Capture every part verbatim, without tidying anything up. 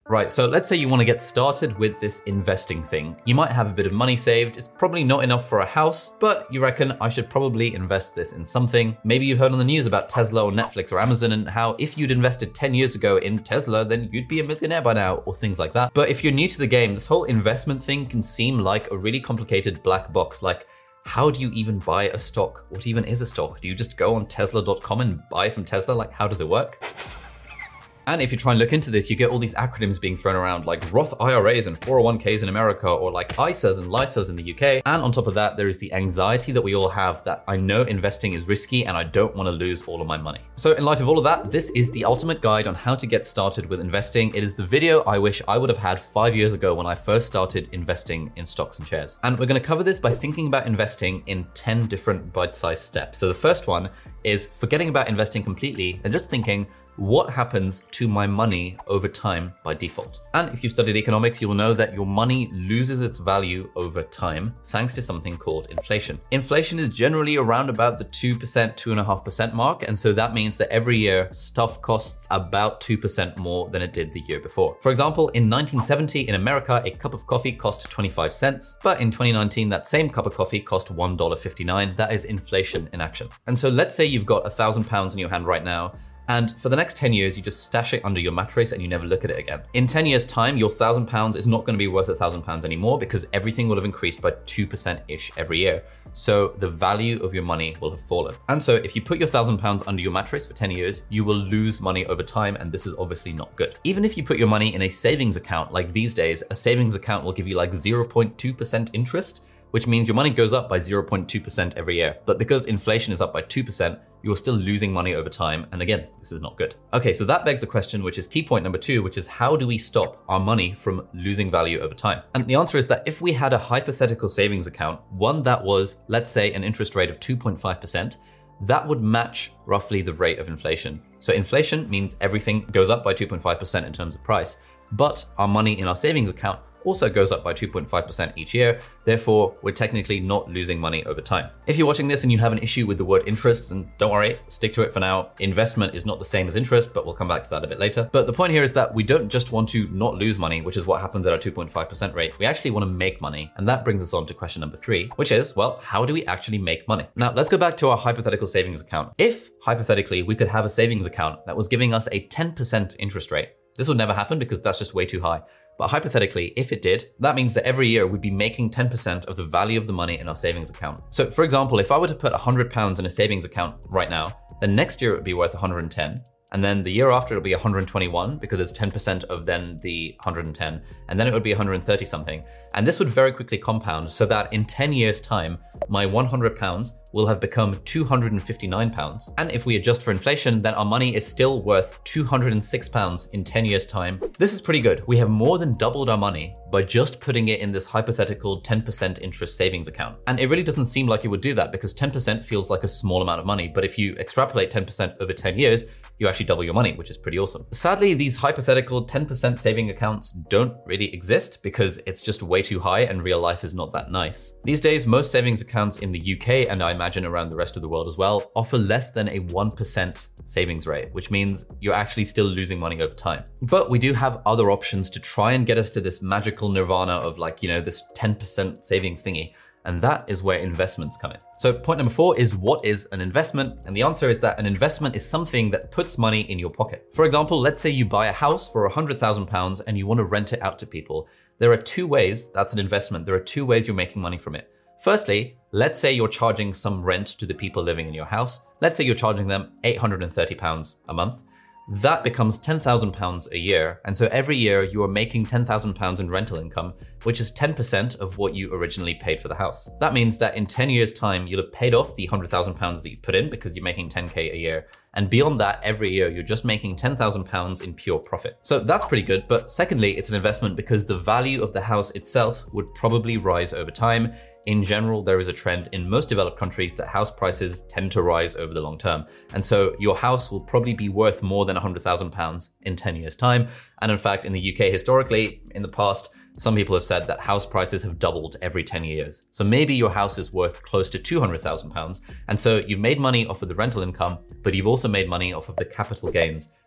Right, so let's say you want to get started with this investing thing. You might have a bit of money saved. It's probably not enough for a house, but you reckon I should probably invest this in something. Maybe you've heard on the news about Tesla or Netflix or Amazon and how if you'd invested ten years ago in Tesla, then you'd be a millionaire by now or things like that. But if you're new to the game, this whole investment thing can seem like a really complicated black box. Like, how do you even buy a stock? What even is a stock? Do you just go on Tesla dot com and buy some Tesla? Like, how does it work? And if you try and look into this, you get all these acronyms being thrown around like Roth I R As and four oh one Ks in America, or like I S As and L I S As in the U K. And on top of that, there is the anxiety that we all have that I know investing is risky and I don't want to lose all of my money. So in light of all of that, this is the ultimate guide on how to get started with investing. It is the video I wish I would have had five years ago when I first started investing in stocks and shares. And we're going to cover this by thinking about investing in ten different bite-sized steps. So the first one is forgetting about investing completely and just thinking, what happens to my money over time by default? And if you've studied economics, you will know that your money loses its value over time thanks to something called inflation. Inflation is generally around about the two percent, two point five percent mark. And so that means that every year stuff costs about two percent more than it did the year before. For example, in nineteen seventy in America, a cup of coffee cost twenty-five cents. But in twenty nineteen, that same cup of coffee cost one dollar fifty-nine. That is inflation in action. And so let's say you've got a thousand pounds in your hand right now, and for the next ten years, you just stash it under your mattress and you never look at it again. In ten years time, your thousand pounds is not gonna be worth a thousand pounds anymore because everything will have increased by two percent-ish every year. So the value of your money will have fallen. And so if you put your thousand pounds under your mattress for ten years, you will lose money over time. And this is obviously not good. Even if you put your money in a savings account, like these days, a savings account will give you like zero point two percent interest, which means your money goes up by zero point two percent every year. But because inflation is up by two percent, you're still losing money over time. And again, this is not good. Okay, so that begs the question, which is key point number two, which is how do we stop our money from losing value over time? And the answer is that if we had a hypothetical savings account, one that was, let's say, an interest rate of two point five percent, that would match roughly the rate of inflation. So inflation means everything goes up by two point five percent in terms of price, but our money in our savings account also goes up by two point five percent each year. Therefore, we're technically not losing money over time. If you're watching this and you have an issue with the word interest, then don't worry, stick to it for now. Investment is not the same as interest, but we'll come back to that a bit later. But the point here is that we don't just want to not lose money, which is what happens at our two point five percent rate. We actually want to make money. And that brings us on to question number three, which is, well, how do we actually make money? Now, let's go back to our hypothetical savings account. If, hypothetically, we could have a savings account that was giving us a ten percent interest rate, this would never happen because that's just way too high. But hypothetically, if it did, that means that every year we'd be making ten percent of the value of the money in our savings account. So for example, if I were to put one hundred pounds in a savings account right now, then next year it would be worth one hundred ten. And then the year after it'll be one hundred twenty-one because it's ten percent of then the one hundred ten. And then it would be one hundred thirty something. And this would very quickly compound so that in ten years time, my one hundred pounds will have become two hundred fifty-nine pounds. And if we adjust for inflation, then our money is still worth two hundred six pounds in ten years time. This is pretty good. We have more than doubled our money by just putting it in this hypothetical ten percent interest savings account. And it really doesn't seem like it would do that because ten percent feels like a small amount of money. But if you extrapolate ten percent over ten years, you actually double your money, which is pretty awesome. Sadly, these hypothetical ten percent saving accounts don't really exist because it's just way too high and real life is not that nice. These days, most savings accounts in the U K, and I imagine around the rest of the world as well, offer less than a one percent savings rate, which means you're actually still losing money over time. But we do have other options to try and get us to this magical nirvana of like, you know, this ten percent saving thingy. And that is where investments come in. So point number four is, what is an investment? And the answer is that an investment is something that puts money in your pocket. For example, let's say you buy a house for one hundred thousand pounds and you want to rent it out to people. There are two ways that's an investment. There are two ways you're making money from it. Firstly, let's say you're charging some rent to the people living in your house. Let's say you're charging them eight hundred thirty pounds a month. That becomes ten thousand pounds a year. And so every year you are making ten thousand pounds in rental income, which is ten percent of what you originally paid for the house. That means that in ten years time, you'll have paid off the one hundred thousand pounds that you put in because you're making ten K a year. And beyond that, every year, you're just making ten thousand pounds in pure profit. So that's pretty good. But secondly, it's an investment because the value of the house itself would probably rise over time. In general, there is a trend in most developed countries that house prices tend to rise over the long term. And so your house will probably be worth more than one hundred thousand pounds in ten years time. And in fact, in the U K historically, in the past, some people have said that house prices have doubled every ten years. So maybe your house is worth close to two hundred thousand pounds. And so you've made money off of the rental income, but you've also made money off of the capital gains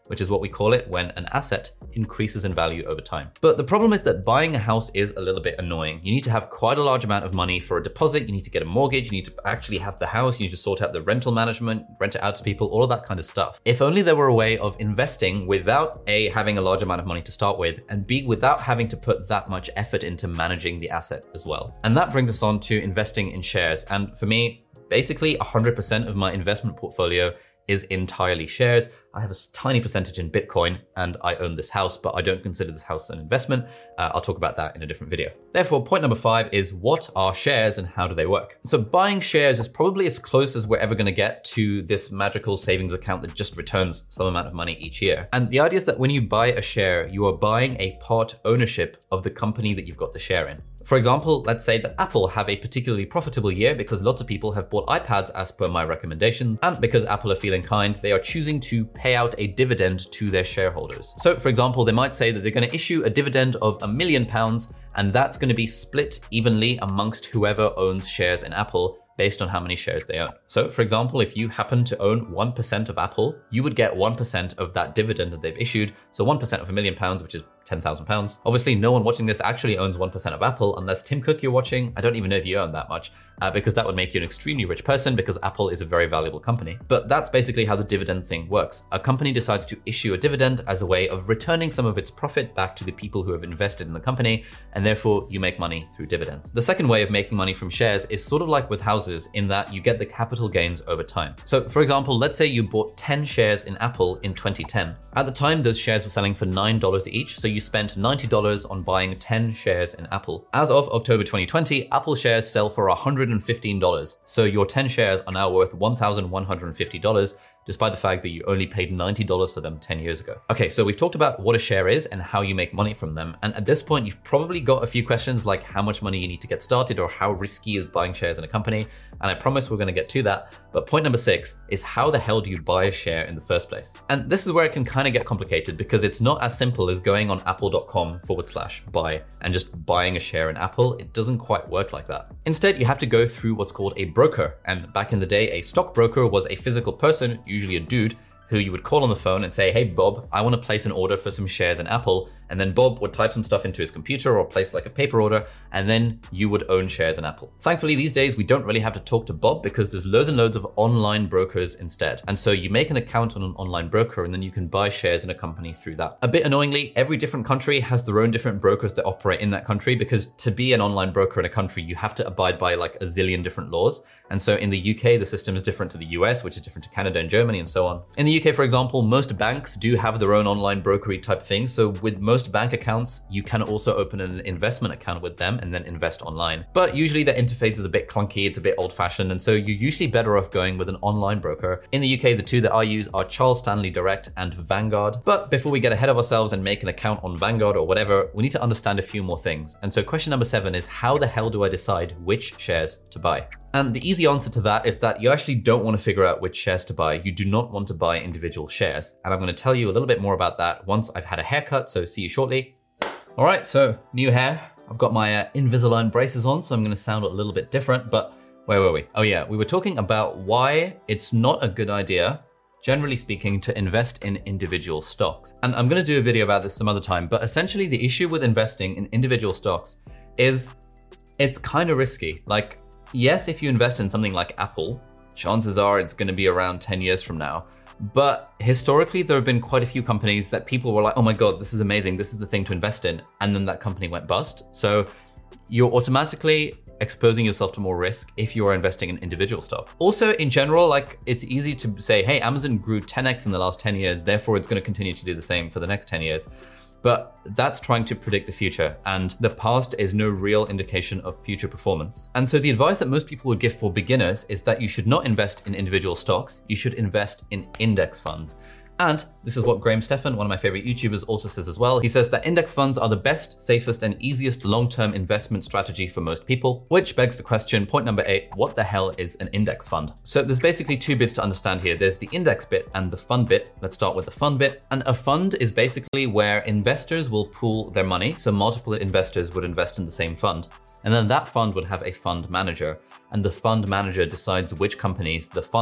which is what we call it when an asset increases in value over time. But the problem is that buying a house is a little bit annoying. You need to have quite a large amount of money for a deposit. You need to get a mortgage. You need to actually have the house. You need to sort out the rental management, rent it out to people, all of that kind of stuff. If only there were a way of investing without A, having a large amount of money to start with, and B, without having to put that much effort into managing the asset as well. And that brings us on to investing in shares. And for me, basically one hundred percent of my investment portfolio is entirely shares. I have a tiny percentage in Bitcoin and I own this house, but I don't consider this house an investment. Uh, I'll talk about that in a different video. Therefore, point number five is what are shares and how do they work? So buying shares is probably as close as we're ever gonna get to this magical savings account that just returns some amount of money each year. And the idea is that when you buy a share, you are buying a part ownership of the company that you've got the share in. For example, let's say that Apple have a particularly profitable year because lots of people have bought iPads as per my recommendations, and because Apple are feeling kind, they are choosing to pay out a dividend to their shareholders. So for example, they might say that they're going to issue a dividend of a million pounds, and that's going to be split evenly amongst whoever owns shares in Apple based on how many shares they own. So for example, if you happen to own one percent of Apple, you would get one percent of that dividend that they've issued. So one percent of a million pounds, which is ten thousand pounds. Obviously, no one watching this actually owns one percent of Apple, unless Tim Cook you're watching. I don't even know if you own that much, uh, because that would make you an extremely rich person because Apple is a very valuable company. But that's basically how the dividend thing works. A company decides to issue a dividend as a way of returning some of its profit back to the people who have invested in the company, and therefore you make money through dividends. The second way of making money from shares is sort of like with houses in that you get the capital gains over time. So for example, let's say you bought ten shares in Apple in twenty ten. At the time, those shares were selling for nine dollars each, so you spent ninety dollars on buying ten shares in Apple. As of October twenty twenty, Apple shares sell for one hundred fifteen dollars. So your ten shares are now worth one thousand one hundred fifty dollars, despite the fact that you only paid ninety dollars for them ten years ago. Okay, so we've talked about what a share is and how you make money from them. And at this point, you've probably got a few questions like how much money you need to get started or how risky is buying shares in a company. And I promise we're gonna get to that. But point number six is how the hell do you buy a share in the first place? And this is where it can kind of get complicated because it's not as simple as going on apple.com forward slash buy and just buying a share in Apple. It doesn't quite work like that. Instead, you have to go through what's called a broker. And back in the day, a stockbroker was a physical person, usually a dude, who you would call on the phone and say, hey, Bob, I want to place an order for some shares in Apple. And then Bob would type some stuff into his computer or place like a paper order, and then you would own shares in Apple. Thankfully, these days, we don't really have to talk to Bob because there's loads and loads of online brokers instead. And so you make an account on an online broker and then you can buy shares in a company through that. A bit annoyingly, every different country has their own different brokers that operate in that country because to be an online broker in a country, you have to abide by like a zillion different laws. And so in the U K, the system is different to the U S, which is different to Canada and Germany and so on. In the U K, for example, most banks do have their own online brokery type things. So with most bank accounts, you can also open an investment account with them and then invest online. But usually the interface is a bit clunky, it's a bit old fashioned. And so you're usually better off going with an online broker. In the U K, the two that I use are Charles Stanley Direct and Vanguard. But before we get ahead of ourselves and make an account on Vanguard or whatever, we need to understand a few more things. And so question number seven is how the hell do I decide which shares to buy? And the easy answer to that is that you actually don't want to figure out which shares to buy. You do not want to buy individual shares. And I'm going to tell you a little bit more about that once I've had a haircut, so see you shortly. All right, so new hair. I've got my uh, Invisalign braces on, so I'm going to sound a little bit different, but where were we? Oh yeah, we were talking about why it's not a good idea, generally speaking, to invest in individual stocks. And I'm going to do a video about this some other time, but essentially the issue with investing in individual stocks is it's kind of risky. Like, yes, if you invest in something like Apple, chances are it's going to be around ten years from now. But historically, there have been quite a few companies that people were like, oh my God, this is amazing. This is the thing to invest in. And then that company went bust. So you're automatically exposing yourself to more risk if you are investing in individual stocks. Also, in general, like it's easy to say, hey, Amazon grew ten X in the last ten years, therefore it's going to continue to do the same for the next ten years. But that's trying to predict the future, and the past is no real indication of future performance. And so the advice that most people would give for beginners is that you should not invest in individual stocks, you should invest in index funds. And this is what Graham Stephan, one of my favorite YouTubers, also says as well. He says that index funds are the best, safest, and easiest long-term investment strategy for most people, which begs the question, point number eight, what the hell is an index fund? So there's basically two bits to understand here. There's the index bit and the fund bit. Let's start with the fund bit. And a fund is basically where investors will pool their money. So multiple investors would invest in the same fund. And then that fund would have a fund manager, and the fund manager decides which companies the fund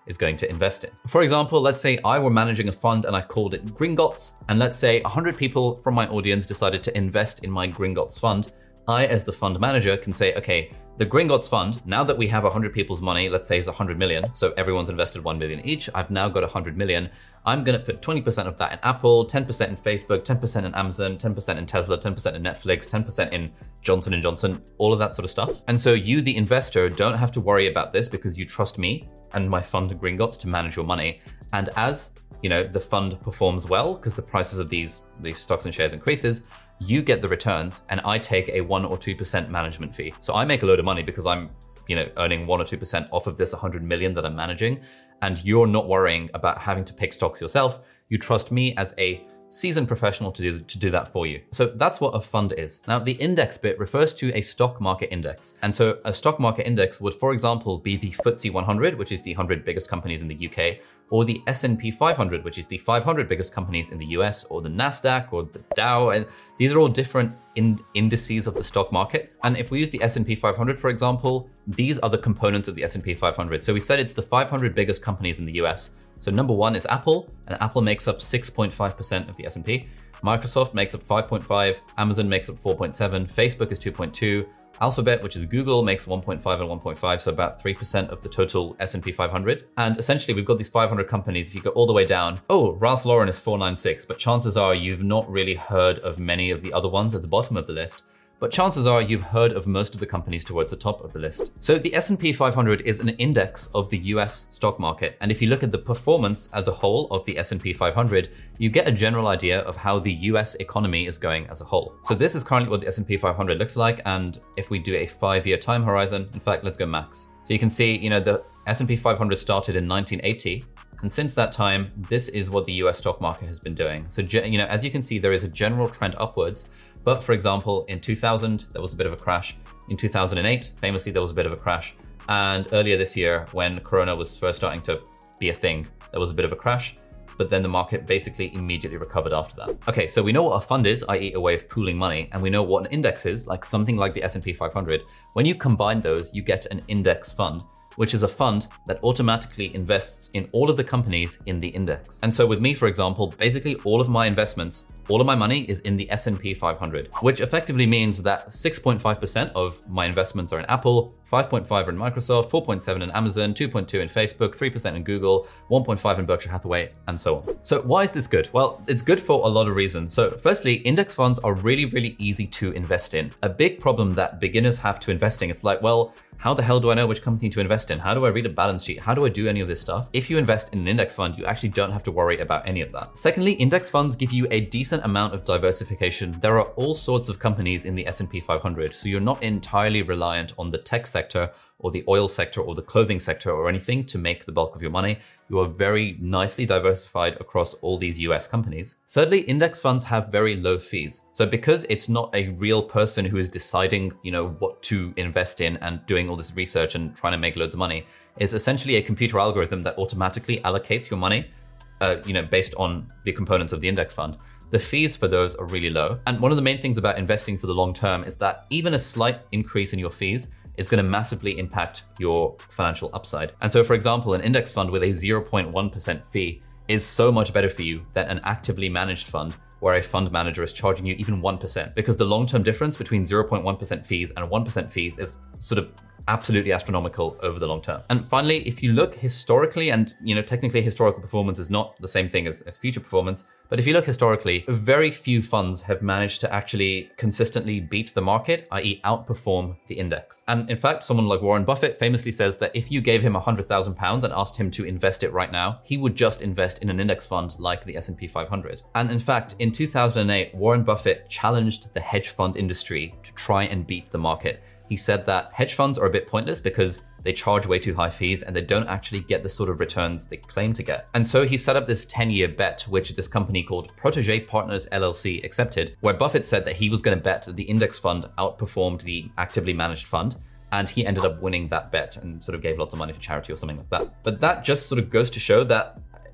is going to invest in. For example, let's say I were managing a fund and I called it Gringotts, and let's say one hundred people from my audience decided to invest in my Gringotts fund. I, as the fund manager, can say, okay, the Gringotts fund, now that we have one hundred people's money, let's say it's one hundred million, so everyone's invested one million each, I've now got one hundred million. I'm gonna put twenty percent of that in Apple, ten percent in Facebook, ten percent in Amazon, ten percent in Tesla, ten percent in Netflix, ten percent in Johnson and Johnson, all of that sort of stuff. And so you, the investor, don't have to worry about this because you trust me and my fund Gringotts to manage your money. And as you know, the fund performs well because the prices of these, these stocks and shares increases, you get the returns and I take a one or two percent management fee. So I make a load of money because I'm, you know, earning one or two percent off of this one hundred million that I'm managing. And you're not worrying about having to pick stocks yourself. You trust me as a seasoned professional to do, to do that for you. So that's what a fund is. Now, the index bit refers to a stock market index. And so a stock market index would, for example, be the F T S E one hundred, which is the one hundred biggest companies in the U K, or the S and P five hundred, which is the five hundred biggest companies in the U S, or the NASDAQ, or the Dow. And these are all different in indices of the stock market. And if we use the S and P five hundred, for example, these are the components of the S and P five hundred. So we said it's the five hundred biggest companies in the U S. So number one is Apple, and Apple makes up six point five percent of the S and P. Microsoft makes up five point five, Amazon makes up four point seven, Facebook is two point two, Alphabet, which is Google, makes one point five and one point five, so about three percent of the total S and P five hundred. And essentially, we've got these five hundred companies. If you go all the way down, oh, Ralph Lauren is four ninety-six, but chances are you've not really heard of many of the other ones at the bottom of the list. But chances are you've heard of most of the companies towards the top of the list. So the S and P five hundred is an index of the U S stock market. And if you look at the performance as a whole of the S and P five hundred, you get a general idea of how the U S economy is going as a whole. So this is currently what the S and P five hundred looks like. And if we do a five-year time horizon, in fact, let's go max. So you can see, you know, the S and P five hundred started in nineteen eighty. And since that time, this is what the U S stock market has been doing. So, you know, as you can see, there is a general trend upwards. But for example, in two thousand, there was a bit of a crash. In two thousand eight, famously, there was a bit of a crash. And earlier this year, when Corona was first starting to be a thing, there was a bit of a crash. But then the market basically immediately recovered after that. Okay, so we know what a fund is, that is a way of pooling money, and we know what an index is, like something like the S and P five hundred. When you combine those, you get an index fund, which is a fund that automatically invests in all of the companies in the index. And so with me, for example, basically all of my investments, all of my money is in the S and P five hundred, which effectively means that six point five percent of my investments are in Apple, five point five are in Microsoft, four point seven in Amazon, two point two in Facebook, three percent in Google, one point five in Berkshire Hathaway, and so on. So why is this good? Well, it's good for a lot of reasons. So firstly, index funds are really, really easy to invest in. A big problem that beginners have to investing, it's like, well, how the hell do I know which company to invest in? How do I read a balance sheet? How do I do any of this stuff? If you invest in an index fund, you actually don't have to worry about any of that. Secondly, index funds give you a decent amount of diversification. There are all sorts of companies in the S and P five hundred, so you're not entirely reliant on the tech sector or the oil sector or the clothing sector or anything to make the bulk of your money. You are very nicely diversified across all these U S companies. Thirdly, index funds have very low fees. So because it's not a real person who is deciding, you know, what to invest in and doing all this research and trying to make loads of money, it's essentially a computer algorithm that automatically allocates your money, uh, you know, based on the components of the index fund. The fees for those are really low. And one of the main things about investing for the long term is that even a slight increase in your fees is going to massively impact your financial upside. And so, for example, an index fund with a zero point one percent fee is so much better for you than an actively managed fund where a fund manager is charging you even one percent, because the long-term difference between zero point one percent fees and one percent fees is sort of absolutely astronomical over the long term. And finally, if you look historically, and you know, technically historical performance is not the same thing as, as future performance, but if you look historically, very few funds have managed to actually consistently beat the market, that is outperform the index. And in fact, someone like Warren Buffett famously says that if you gave him one hundred thousand pounds and asked him to invest it right now, he would just invest in an index fund like the S and P five hundred. And in fact, in two thousand eight, Warren Buffett challenged the hedge fund industry to try and beat the market. He said that hedge funds are a bit pointless because they charge way too high fees and they don't actually get the sort of returns they claim to get. And so he set up this ten-year bet, which this company called Protege Partners L L C accepted, where Buffett said that he was going to bet that the index fund outperformed the actively managed fund. And he ended up winning that bet and sort of gave lots of money to charity or something like that. But that just sort of goes to show that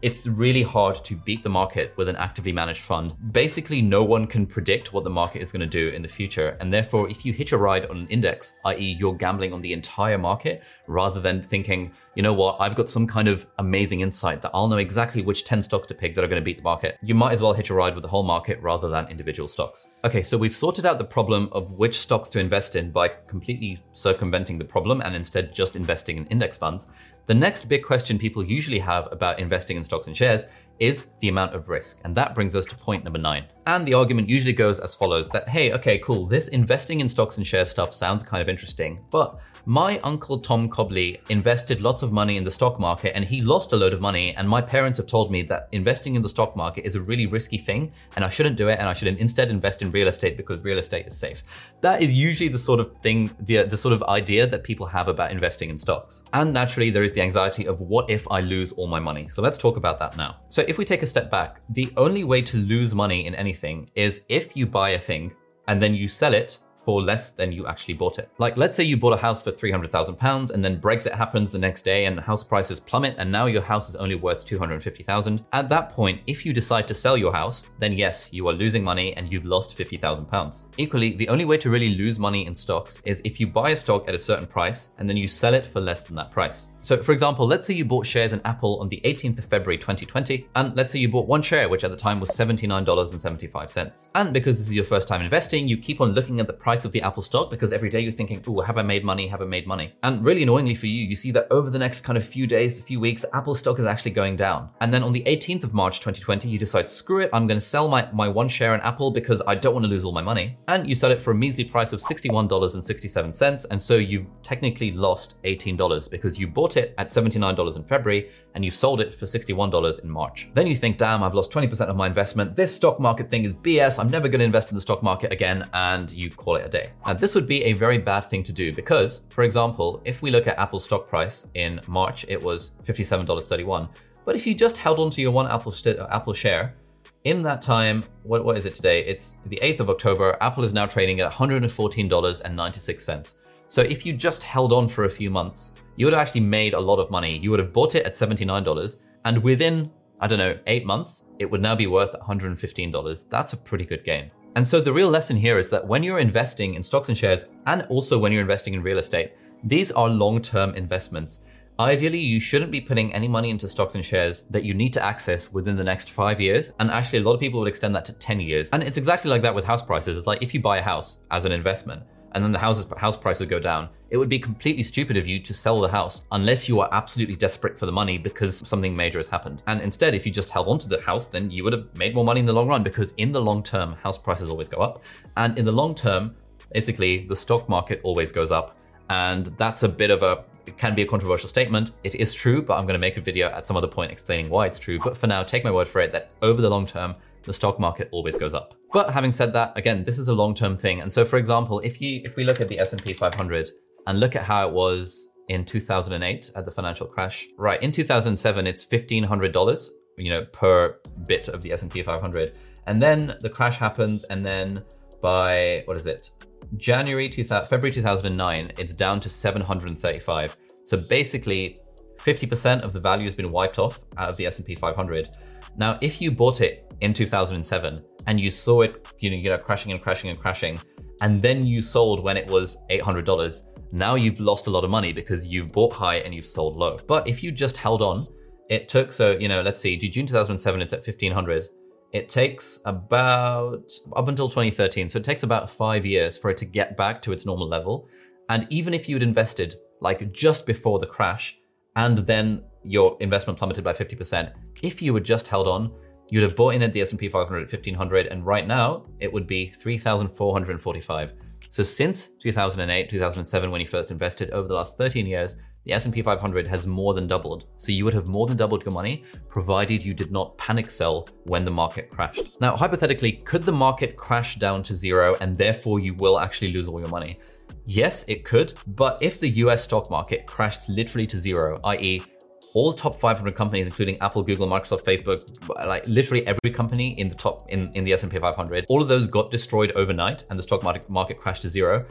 it's really hard to beat the market with an actively managed fund. Basically, no one can predict what the market is going to do in the future. And therefore, if you hitch a ride on an index, that is you're gambling on the entire market rather than thinking, you know what, I've got some kind of amazing insight that I'll know exactly which ten stocks to pick that are going to beat the market. You might as well hitch a ride with the whole market rather than individual stocks. Okay, so we've sorted out the problem of which stocks to invest in by completely circumventing the problem and instead just investing in index funds. The next big question people usually have about investing in stocks and shares is the amount of risk. And that brings us to point number nine. And the argument usually goes as follows, that, hey, okay, cool, this investing in stocks and shares stuff sounds kind of interesting, but my uncle Tom Cobley invested lots of money in the stock market and he lost a load of money. And my parents have told me that investing in the stock market is a really risky thing and I shouldn't do it. And I should instead invest in real estate because real estate is safe. That is usually the sort of thing, the, the sort of idea that people have about investing in stocks. And naturally, there is the anxiety of what if I lose all my money? So let's talk about that now. So if we take a step back, the only way to lose money in anything is if you buy a thing and then you sell it for less than you actually bought it. Like, let's say you bought a house for three hundred thousand pounds and then Brexit happens the next day and house prices plummet and now your house is only worth two hundred fifty thousand. At that point, if you decide to sell your house, then yes, you are losing money and you've lost fifty thousand pounds. Equally, the only way to really lose money in stocks is if you buy a stock at a certain price and then you sell it for less than that price. So for example, let's say you bought shares in Apple on the eighteenth of February twenty twenty, and let's say you bought one share, which at the time was seventy-nine dollars and seventy-five cents. And because this is your first time investing, you keep on looking at the price of the Apple stock because every day you're thinking, oh, have I made money? Have I made money? And really annoyingly for you, you see that over the next kind of few days, a few weeks, Apple stock is actually going down. And then on the eighteenth of March twenty twenty, you decide, screw it, I'm going to sell my, my one share in Apple because I don't want to lose all my money. And you sell it for a measly price of sixty-one dollars and sixty-seven cents. And so you technically lost eighteen dollars because you bought it at seventy-nine dollars in February and you sold it for sixty-one dollars in March. Then you think, damn, I've lost twenty percent of my investment. This stock market thing is B S. I'm never going to invest in the stock market again. And you call it a day. Now, this would be a very bad thing to do because, for example, if we look at Apple's stock price in March, it was fifty-seven dollars and thirty-one cents. But if you just held on to your one Apple, Apple share, in that time, what, what is it today? It's the eighth of October. Apple is now trading at one hundred fourteen dollars and ninety-six cents. So if you just held on for a few months, you would have actually made a lot of money. You would have bought it at seventy-nine dollars and within, I don't know, eight months, it would now be worth one hundred fifteen dollars. That's a pretty good gain. And so the real lesson here is that when you're investing in stocks and shares, and also when you're investing in real estate, these are long-term investments. Ideally, you shouldn't be putting any money into stocks and shares that you need to access within the next five years. And actually, a lot of people would extend that to ten years. And it's exactly like that with house prices. It's like if you buy a house as an investment, and then the houses, house prices go down, it would be completely stupid of you to sell the house unless you are absolutely desperate for the money because something major has happened. And instead, if you just held onto the house, then you would have made more money in the long run because in the long term, house prices always go up. And in the long term, basically, the stock market always goes up. And that's a bit of a, it can be a controversial statement. It is true, but I'm going to make a video at some other point explaining why it's true. But for now, take my word for it that over the long term, the stock market always goes up. But having said that, again, this is a long-term thing. And so for example, if you if we look at the S and P five hundred and look at how it was in two thousand eight at the financial crash, right? In two thousand seven, it's fifteen hundred dollars, you know, per bit of the S and P five hundred. And then the crash happens. And then by, what is it? January, two thousand, February two thousand nine, it's down to seven hundred thirty-five. So basically fifty percent of the value has been wiped off out of the S and P five hundred. Now, if you bought it in two thousand seven and you saw it, you know, you know, crashing and crashing and crashing, and then you sold when it was eight hundred dollars, now you've lost a lot of money because you bought high and you've sold low. But if you just held on, it took, so, you know, let's see, June two thousand seven, it's at fifteen hundred. It takes about, up until twenty thirteen, so it takes about five years for it to get back to its normal level. And even if you'd invested like just before the crash, and then your investment plummeted by fifty percent, if you had just held on, you'd have bought in at the S and P five hundred at fifteen hundred, and right now it would be three thousand four hundred forty-five. So since two thousand eight, two thousand seven, when you first invested, over the last thirteen years, the S and P five hundred has more than doubled. So you would have more than doubled your money, provided you did not panic sell when the market crashed. Now, hypothetically, could the market crash down to zero and therefore you will actually lose all your money? Yes, it could. But if the U S stock market crashed literally to zero, that is all top five hundred companies, including Apple, Google, Microsoft, Facebook, like literally every company in the top, in, in the S and P five hundred, all of those got destroyed overnight and the stock market, market crashed to zero,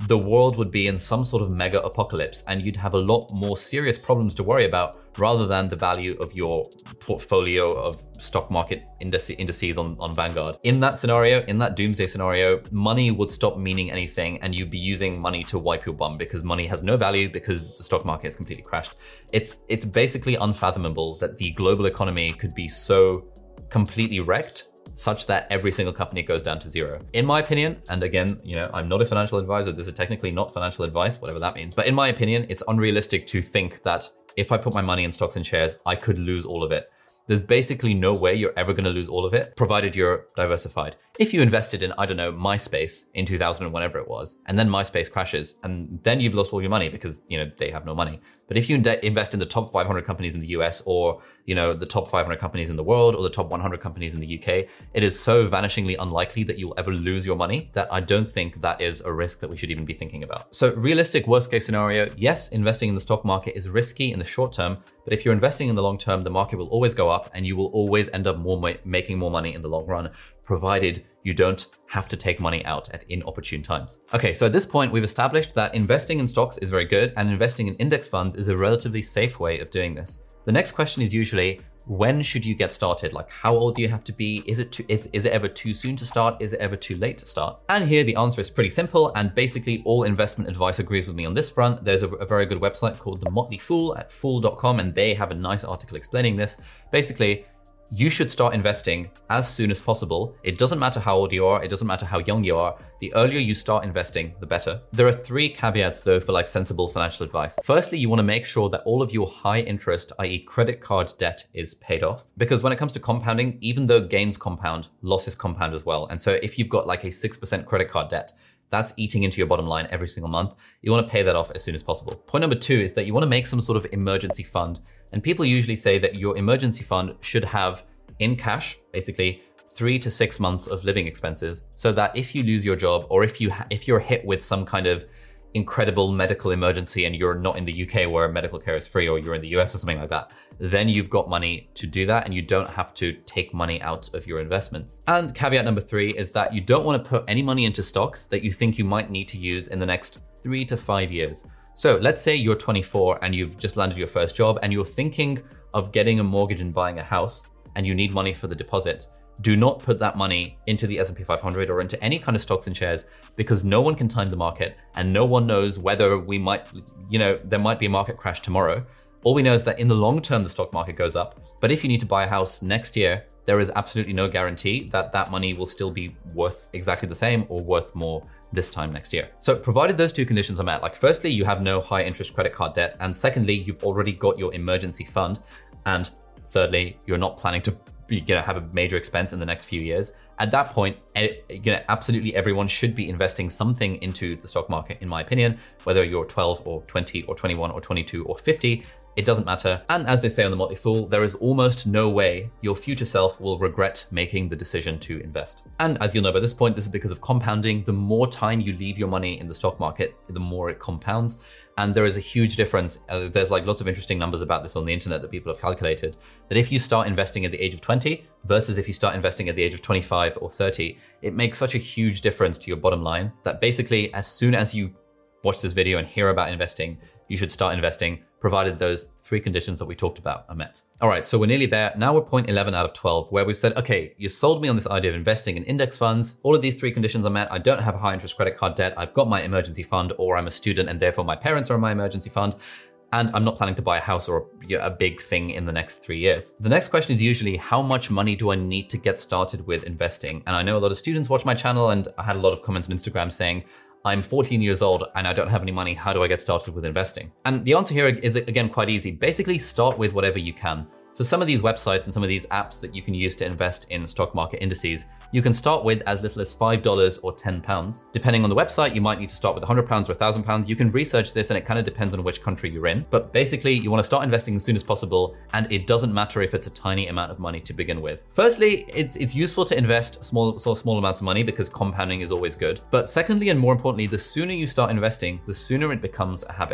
the world would be in some sort of mega apocalypse and you'd have a lot more serious problems to worry about rather than the value of your portfolio of stock market indices on, on Vanguard. In that scenario, in that doomsday scenario, money would stop meaning anything and you'd be using money to wipe your bum because money has no value because the stock market has completely crashed. It's, it's basically unfathomable that the global economy could be so completely wrecked such that every single company goes down to zero. In my opinion, and again, you know, I'm not a financial advisor, this is technically not financial advice, whatever that means. But in my opinion, it's unrealistic to think that if I put my money in stocks and shares, I could lose all of it. There's basically no way you're ever going to lose all of it, provided you're diversified. If you invested in, I don't know, MySpace in two thousand and whenever it was, and then MySpace crashes, and then you've lost all your money because, you know, they have no money. But if you invest in the top five hundred companies in the U S or, you know, the top five hundred companies in the world or the top one hundred companies in the U K, it is so vanishingly unlikely that you'll ever lose your money that I don't think that is a risk that we should even be thinking about. So realistic worst case scenario, yes, investing in the stock market is risky in the short term, but if you're investing in the long term, the market will always go up and you will always end up more making more money in the long run, provided you don't have to take money out at inopportune times. Okay, so at this point, we've established that investing in stocks is very good and investing in index funds is a relatively safe way of doing this. The next question is usually, when should you get started? Like, how old do you have to be? Is it too, is, is it ever too soon to start? Is it ever too late to start? And here the answer is pretty simple, and basically all investment advice agrees with me on this front. There's a, a very good website called The Motley Fool at fool dot com, and they have a nice article explaining this. Basically, you should start investing as soon as possible. It doesn't matter how old you are. It doesn't matter how young you are. The earlier you start investing, the better. There are three caveats though for like sensible financial advice. Firstly, you want to make sure that all of your high interest, that is credit card debt, is paid off. Because when it comes to compounding, even though gains compound, losses compound as well. And so if you've got like a six percent credit card debt, that's eating into your bottom line every single month. You want to pay that off as soon as possible. Point number two is that you want to make some sort of emergency fund. And people usually say that your emergency fund should have in cash, basically three to six months of living expenses, so that if you lose your job or if, you if you're hit with some kind of incredible medical emergency and you're not in the U K where medical care is free, or you're in the U S or something like that, then you've got money to do that and you don't have to take money out of your investments. And caveat number three is that you don't want to put any money into stocks that you think you might need to use in the next three to five years. So let's say you're twenty-four and you've just landed your first job and you're thinking of getting a mortgage and buying a house and you need money for the deposit. Do not put that money into the S and P five hundred or into any kind of stocks and shares, because no one can time the market and no one knows whether we might, you know, there might be a market crash tomorrow. All we know is that in the long term, the stock market goes up. But if you need to buy a house next year, there is absolutely no guarantee that that money will still be worth exactly the same or worth more this time next year. So provided those two conditions are met, like firstly, you have no high interest credit card debt, and secondly, you've already got your emergency fund, and thirdly, you're not planning to you know, have a major expense in the next few years. At that point, you know, absolutely everyone should be investing something into the stock market, in my opinion, whether you're twelve or twenty or twenty-one or twenty-two or fifty, it doesn't matter. And as they say on The Motley Fool, there is almost no way your future self will regret making the decision to invest. And as you'll know by this point, this is because of compounding. The more time you leave your money in the stock market, the more it compounds. And there is a huge difference. Uh, there's like lots of interesting numbers about this on the internet that people have calculated, that if you start investing at the age of twenty versus if you start investing at the age of twenty-five or thirty, it makes such a huge difference to your bottom line that basically as soon as you watch this video and hear about investing, you should start investing, provided those three conditions that we talked about are met. All right, so we're nearly there. Now we're point eleven out of twelve, where we've said, okay, you sold me on this idea of investing in index funds. All of these three conditions are met. I don't have a high interest credit card debt. I've got my emergency fund, or I'm a student and therefore my parents are in my emergency fund. And I'm not planning to buy a house or you know, a big thing in the next three years. The next question is usually, how much money do I need to get started with investing? And I know a lot of students watch my channel, and I had a lot of comments on Instagram saying, I'm fourteen years old and I don't have any money. How do I get started with investing? And the answer here is, again, quite easy. Basically, start with whatever you can. So some of these websites and some of these apps that you can use to invest in stock market indices, you can start with as little as five dollars or ten pounds. Depending on the website, you might need to start with one hundred pounds or one thousand pounds. You can research this and it kind of depends on which country you're in. But basically, you want to start investing as soon as possible, and it doesn't matter if it's a tiny amount of money to begin with. Firstly, it's, it's useful to invest small, small, small amounts of money because compounding is always good. But secondly, and more importantly, the sooner you start investing, the sooner it becomes a habit.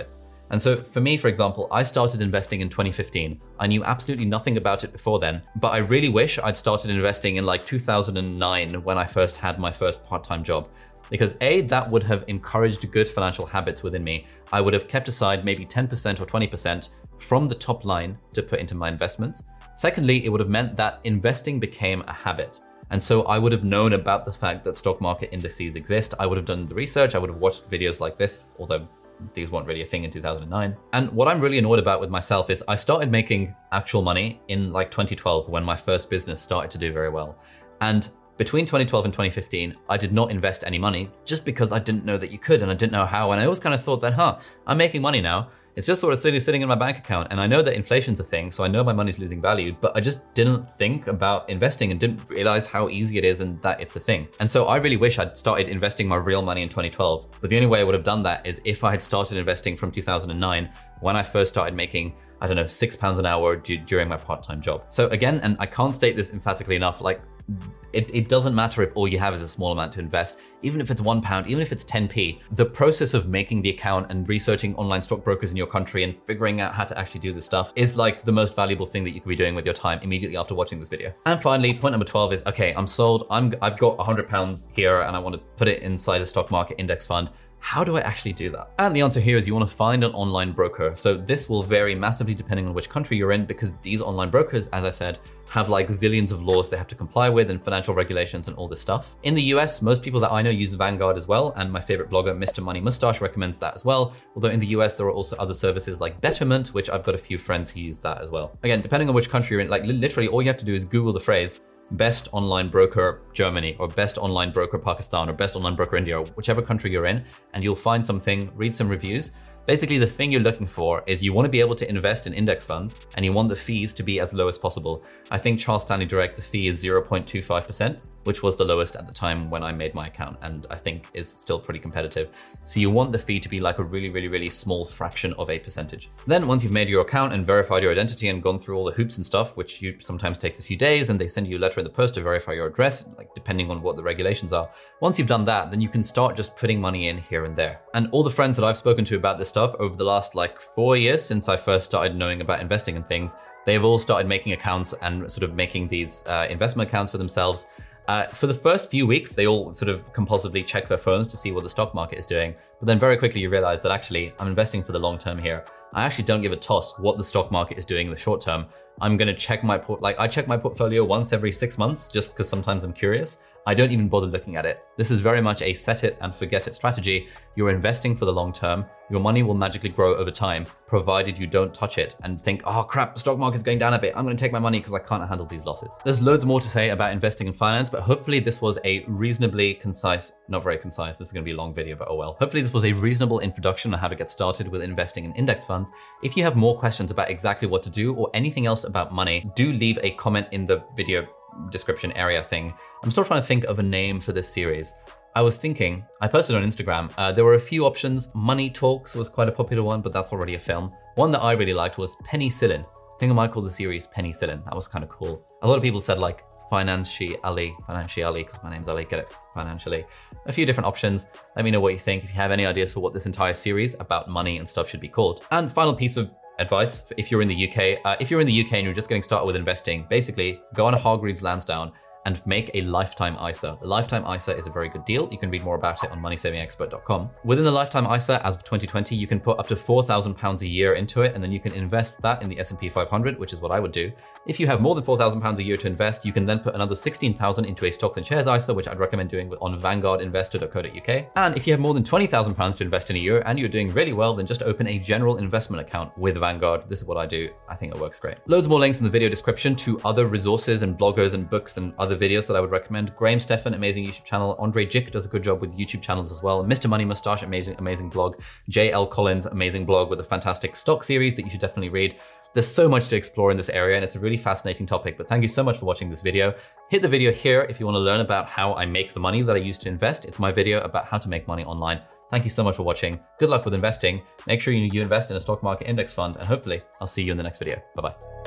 And so for me, for example, I started investing in twenty fifteen. I knew absolutely nothing about it before then, but I really wish I'd started investing in like two thousand nine when I first had my first part-time job. Because A, that would have encouraged good financial habits within me. I would have kept aside maybe ten percent or twenty percent from the top line to put into my investments. Secondly, it would have meant that investing became a habit. And so I would have known about the fact that stock market indices exist. I would have done the research. I would have watched videos like this, although these weren't really a thing in two thousand nine. And what I'm really annoyed about with myself is I started making actual money in like twenty twelve when my first business started to do very well. And between twenty twelve and twenty fifteen, I did not invest any money just because I didn't know that you could and I didn't know how. And I always kind of thought that, huh, I'm making money now. It's just sort of sitting, sitting in my bank account. And I know that inflation's a thing, so I know my money's losing value, but I just didn't think about investing and didn't realize how easy it is and that it's a thing. And so I really wish I'd started investing my real money in twenty twelve. But the only way I would have done that is if I had started investing from two thousand nine, when I first started making, I don't know, six pounds an hour d- during my part-time job. So again, and I can't state this emphatically enough, like it, it doesn't matter if all you have is a small amount to invest, even if it's one pound, even if it's ten p, the process of making the account and researching online stockbrokers in your country and figuring out how to actually do this stuff is like the most valuable thing that you could be doing with your time immediately after watching this video. And finally, point number twelve is, okay, I'm sold. I'm, I've got one hundred pounds here and I want to put it inside a stock market index fund. How do I actually do that? And the answer here is you want to find an online broker. So this will vary massively depending on which country you're in, because these online brokers, as I said, have like zillions of laws they have to comply with and financial regulations and all this stuff. In the U S, most people that I know use Vanguard as well. And my favorite blogger, Mister Money Mustache, recommends that as well. Although in the U S, there are also other services like Betterment, which I've got a few friends who use that as well. Again, depending on which country you're in, like literally all you have to do is Google the phrase best online broker Germany or best online broker Pakistan or best online broker India or whichever country you're in, and you'll find something, read some reviews. Basically, the thing you're looking for is you want to be able to invest in index funds and you want the fees to be as low as possible. I think Charles Stanley Direct, the fee is zero point two five percent, which was the lowest at the time when I made my account and I think is still pretty competitive. So you want the fee to be like a really, really, really small fraction of a percentage. Then once you've made your account and verified your identity and gone through all the hoops and stuff, which you sometimes takes a few days and they send you a letter in the post to verify your address, like depending on what the regulations are. Once you've done that, then you can start just putting money in here and there. And all the friends that I've spoken to about this stuff over the last like four years since I first started knowing about investing in things, they've all started making accounts and sort of making these uh, investment accounts for themselves. Uh, for the first few weeks, they all sort of compulsively check their phones to see what the stock market is doing. But then very quickly you realize that actually I'm investing for the long term here. I actually don't give a toss what the stock market is doing in the short term. I'm going to check my port, like I check my portfolio once every six months just because sometimes I'm curious. I don't even bother looking at it. This is very much a set it and forget it strategy. You're investing for the long term. Your money will magically grow over time, provided you don't touch it and think, oh crap, the stock market's going down a bit. I'm going to take my money because I can't handle these losses. There's loads more to say about investing in finance, but hopefully this was a reasonably concise, not very concise, this is going to be a long video, but oh well. Hopefully this was a reasonable introduction on how to get started with investing in index funds. If you have more questions about exactly what to do or anything else about money, do leave a comment in the video description area thing. I'm still trying to think of a name for this series. I was thinking, I posted on Instagram, uh, there were a few options. Money Talks was quite a popular one, but that's already a film. One that I really liked was Penicillin. I think I might call the series Penicillin. That was kind of cool. A lot of people said like Financially Ali, Financially Ali, because my name's Ali, get it, financially. A few different options. Let me know what you think. If you have any ideas for what this entire series about money and stuff should be called. And final piece of advice, if you're in the U K, uh, if you're in the U K and you're just getting started with investing, basically go on a Hargreaves Lansdown and make a lifetime I S A. The lifetime I S A is a very good deal. You can read more about it on money saving expert dot com. Within the lifetime I S A, as of twenty twenty, you can put up to four thousand pounds a year into it, and then you can invest that in the S and P five hundred, which is what I would do. If you have more than four thousand pounds a year to invest, you can then put another sixteen thousand into a stocks and shares I S A, which I'd recommend doing on vanguard investor dot co dot U K. And if you have more than twenty thousand pounds to invest in a year and you're doing really well, then just open a general investment account with Vanguard. This is what I do. I think it works great. Loads more links in the video description to other resources and bloggers and books and other videos that I would recommend. Graham Stephan, amazing YouTube channel. Andre Jick does a good job with YouTube channels as well. Mister Money Mustache, amazing, amazing blog. J L Collins, amazing blog with a fantastic stock series that you should definitely read. There's so much to explore in this area and it's a really fascinating topic, but thank you so much for watching this video. Hit the video here if you want to learn about how I make the money that I use to invest. It's my video about how to make money online. Thank you so much for watching. Good luck with investing. Make sure you invest in a stock market index fund and hopefully I'll see you in the next video. Bye-bye.